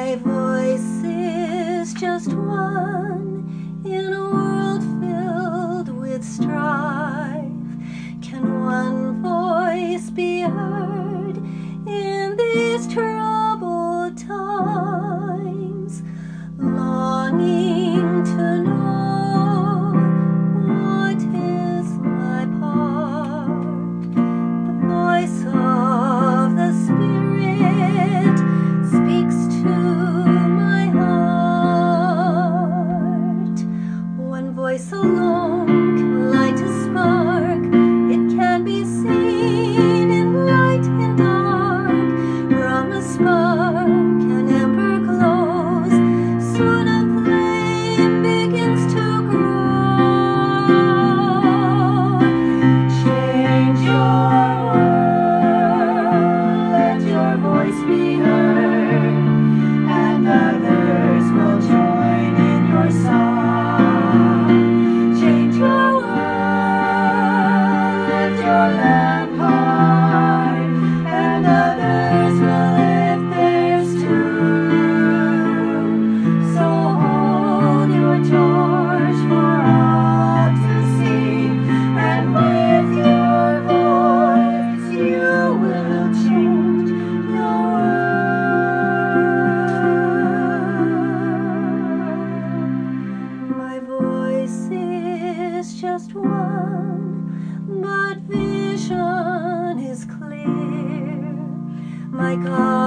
My voice is just one in a world filled with strife. Can one voice be heard in these troubled times, longing to know what is my part? The voice of the Spirit speaks to my heart. One voice alone can light a spark. It can be seen in light and dark. From a spark an ember glows. Soon a flame begins to grow. Change your world, let your voice be heard, and others will join in your song. Change your world, lift your lamp high, and others will lift theirs too. So hold your torch for all to see, and with your voice you will change your world. My voice is just one, but vision is clear. My God